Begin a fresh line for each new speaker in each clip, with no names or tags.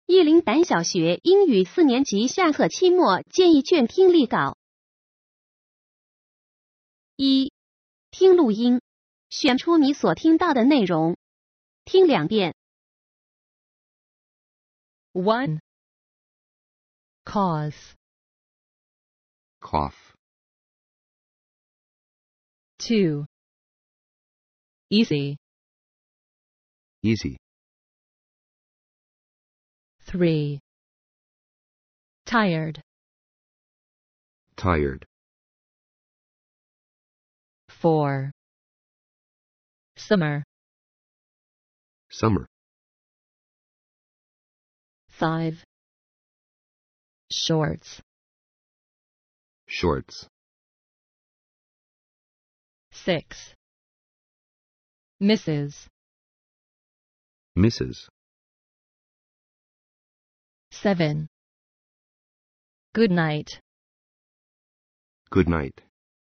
伊林胆小学英语4年级下册期末建议卷听力稿。1. 听录音，选出你所听到的内容，听2遍。
1. Cause.
Cough.
2. Easy.
Easy.
3. Tired.
Tired.
4. Summer.
Summer.
5. Shorts.
Shorts.
6. Mrs.
Mrs.
7. Good night.
Good night.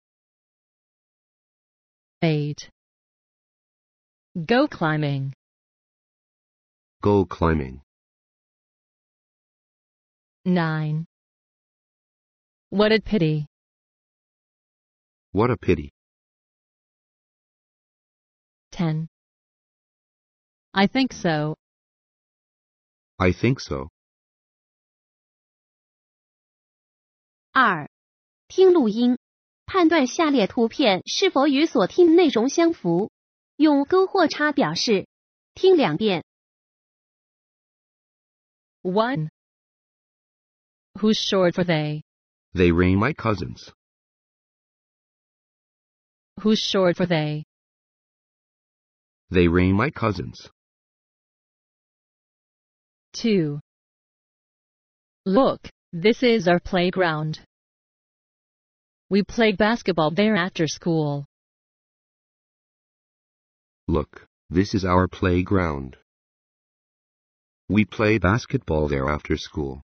8. Go climbing.
Go climbing.
9. What a pity.
What a pity.
10. I think so.
I think so.
2. 听录音，判断下列图片是否与所听内容相符，用勾或叉表示，听2遍。
1. Whose shorts are they?
They rain my cousins.
Whose shorts are they?
They rain my cousins.
2. Look, this is our playground. We play basketball there after school.
Look, this is our playground. We play basketball there after school.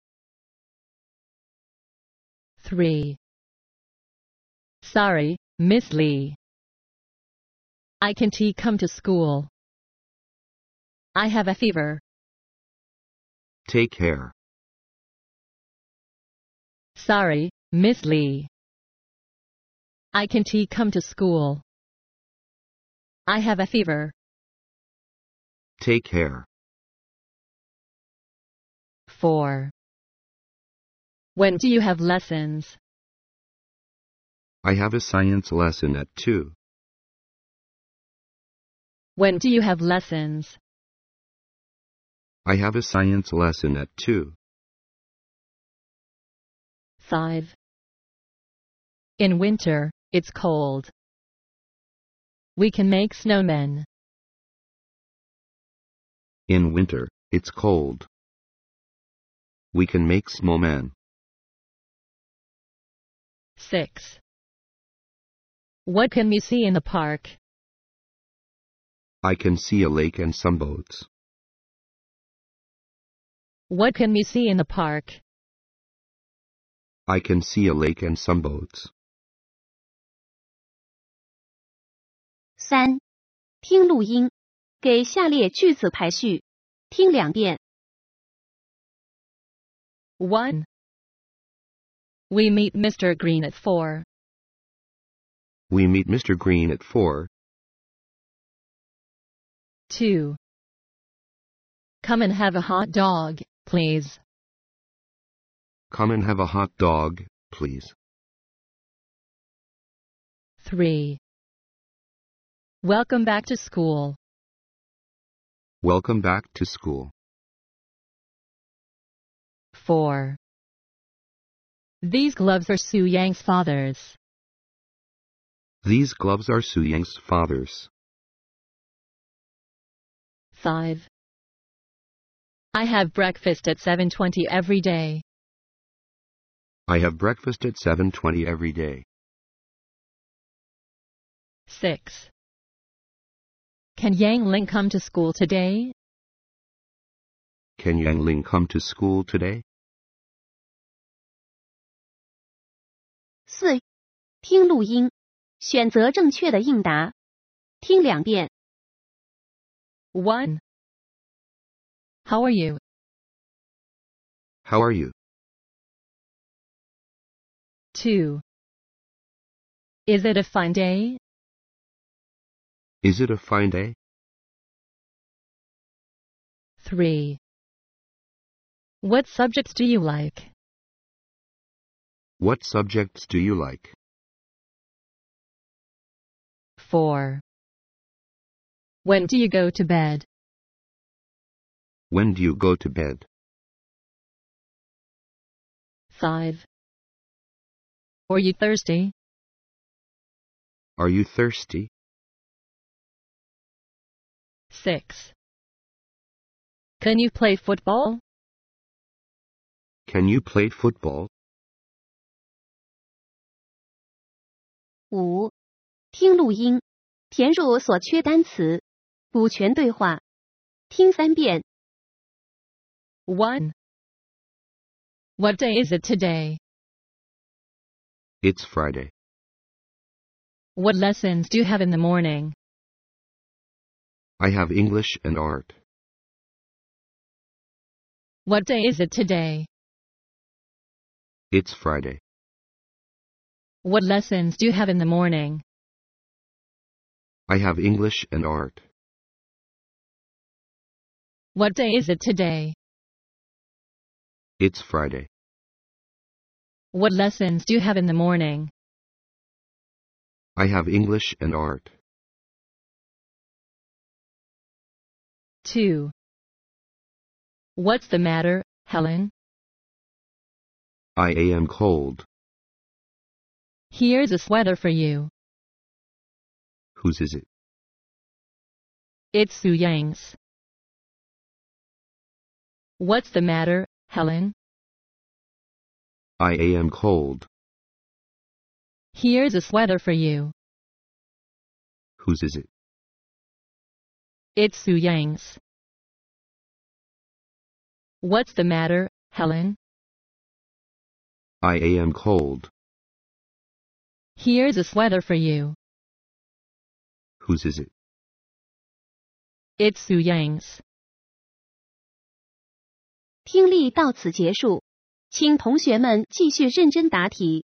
3. Sorry, Miss Lee. I can't come to school. I have a fever.
Take care.
Sorry, Miss Lee. I can't come to school. I have a fever.
Take care.
4. When do you have lessons?
I have a science lesson at 2.
When do you have lessons?
I have a science lesson at 2.
5. In winter, it's cold. We can make snowmen.
In winter, it's cold. We can make snowmen.
6. What can we see in the park?
I can see a lake and some boats.
What can we see in the park?
I can see a lake and some boats.
3. 听录音，给下列句子排序，听2遍。
1. We meet Mr. Green at 4.
We meet Mr. Green at 4.
2. Come and have a hot dog, please.
Come and have a hot dog, please.
3. Welcome back to school.
Welcome back to school.
4. These gloves are Su Yang's father's.
These gloves are Su Yang's father's.
5. I have breakfast at 7:20 every day.
I have breakfast at 7:20 every day.
6. Can Yang Ling come to school today?
Can Yang Ling come to school today?
4. 听录音，选择正确的应答，听2遍。
1. How are you?
How are you?
2. Is it a fine day?
Is it a fine day?
3. What subjects do you like?
What subjects do you like?
4. When do you go to bed?
When do you go to bed?
5. Are you thirsty?
Are you thirsty?
6. Can you play football?
Can you play football?
5. 听录音，填入所缺单词，补全对话。听3遍。
1. What day is it today?
It's Friday.
What lessons do you have in the morning?
I have English and art.
What day is it today?
It's Friday.
What lessons do you have in the morning?
I have English and art.
What day is it today?
It's Friday.
What lessons do you have in the morning?
I have English and art.
2. What's the matter, Helen?
I am cold.
Here's a sweater for you.
Whose is it?
It's Su Yang's. What's the matter, Helen?
I am cold.
Here's a sweater for you.
Whose is it?
It's Su Yang's. What's the matter, Helen?
I am cold.
Here's a sweater for you.
Whose is it?
It's Su Yang's.
听力到此结束，请同学们继续认真答题。